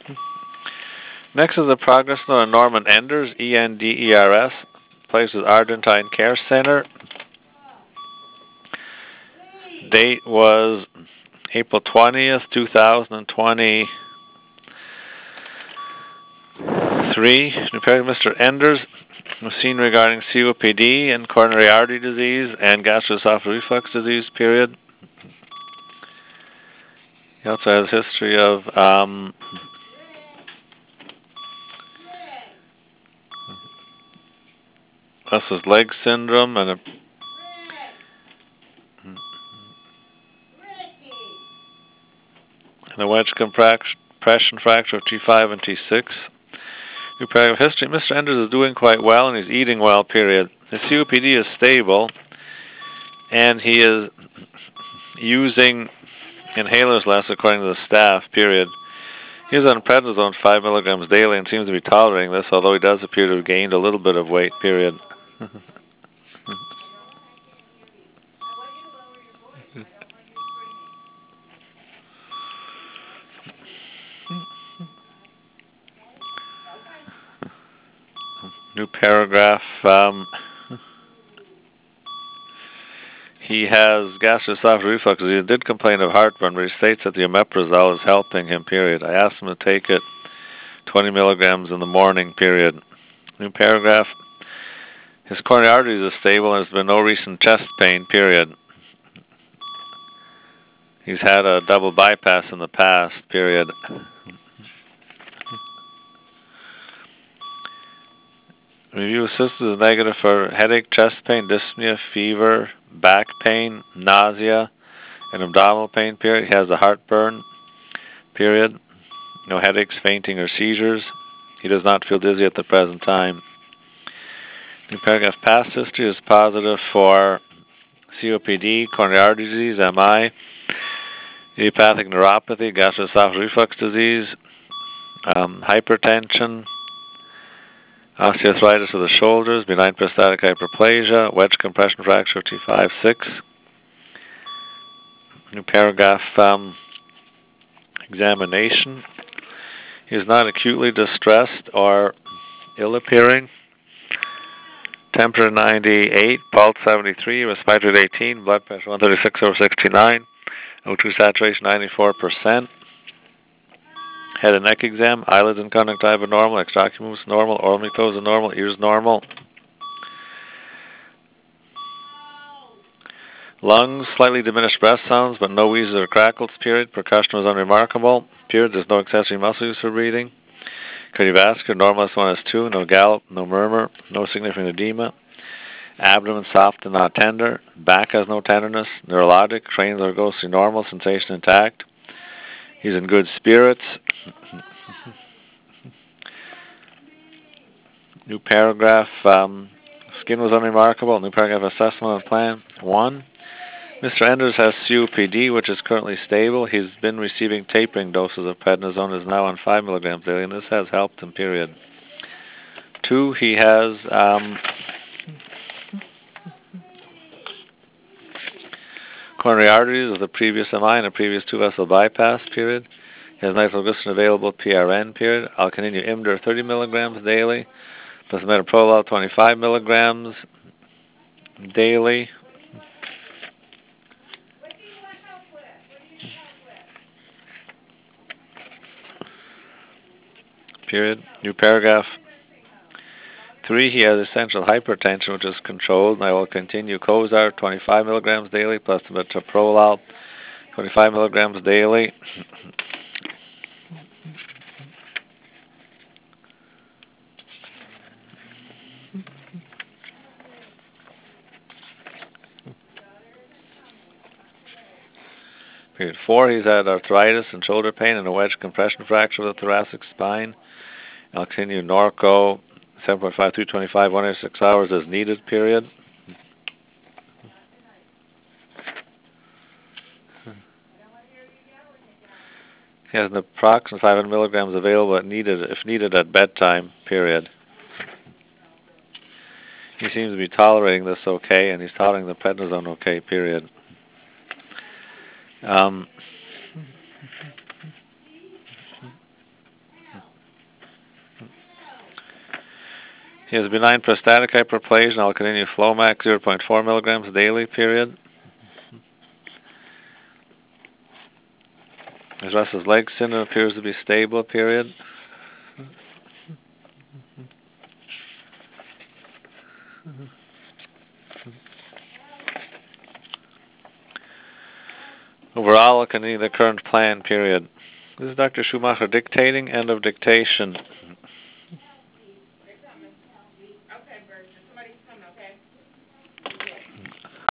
Next is the progress note on Norman Enders, ENDERS, placed with Argentine Care Center. Date was April 20th, 2023. Mr. Enders was seen regarding COPD and coronary artery disease and gastroesophageal reflux disease, period. He also has history of restless leg syndrome and a wedge compression fracture of T5 and T6. New paragraph history. Mr. Enders is doing quite well and he's eating well, period. His COPD is stable and he is using inhalers less according to the staff, period. He is on prednisone 5 milligrams daily and seems to be tolerating this, although he does appear to have gained a little bit of weight, period. New paragraph. He has gastroesophageal reflux. He did complain of heartburn, but he states that the omeprazole is helping him, period. I asked him to take it 20 milligrams in the morning, period. New paragraph. His coronary arteries are stable and there's been no recent chest pain, period. He's had a double bypass in the past, period. Review assisted is negative for headache, chest pain, dyspnea, fever, back pain, nausea, and abdominal pain, period. He has a heartburn, period. No headaches, fainting, or seizures. He does not feel dizzy at the present time. New paragraph. Past history is positive for COPD, coronary artery disease, MI, idiopathic neuropathy, gastroesophageal reflux disease, hypertension, osteoarthritis of the shoulders, benign prostatic hyperplasia, wedge compression fracture T5-6. New paragraph. Examination. He is not acutely distressed or ill-appearing. Temperature 98, pulse 73, respiratory rate 18, blood pressure 136/69, O2 saturation 94%. Head and neck exam, eyelids and conjunctiva normal, extraocular normal, oral mucosa normal, ears normal. Lungs, slightly diminished breath sounds, but no wheezes or crackles, period. Percussion was unremarkable, period. There's no accessory muscle use for breathing. Cardiovascular, normal S1, S2, no gallop, no murmur, no significant edema. Abdomen soft and not tender. Back has no tenderness. Neurologic, cranial or ghostly normal, sensation intact. He's in good spirits. New paragraph. Skin was unremarkable. New paragraph. Assessment of plan 1. Mr. Enders has COPD, which is currently stable. He's been receiving tapering doses of prednisone, is now on 5 milligrams daily, and this has helped him, period. 2, he has coronary arteries with a previous MI and a previous 2-vessel bypass, period. He has nitroglycerin available, PRN, period. Alkaline Imdur, 30 milligrams daily, plus metoprolol, 25 milligrams daily. Period. New paragraph. 3, he has essential hypertension, which is controlled, and I will continue Cozart, 25 milligrams daily, plus metoprolol, 25 milligrams daily. Period. 4, he's had arthritis and shoulder pain and a wedge compression fracture of the thoracic spine. I'll continue Norco, 7.5 through 25, 1 every 6 hours as needed, period. He has an approximate 500 milligrams available if needed at bedtime, period. He seems to be tolerating this okay, and he's tolerating the prednisone okay, period. He has benign prostatic hyperplasia, alkalinity Flomax 0.4 milligrams daily, period. His restless leg syndrome appears to be stable, period. Overall, alkalinity the current plan, period. This is Dr. Schumacher dictating. End of dictation.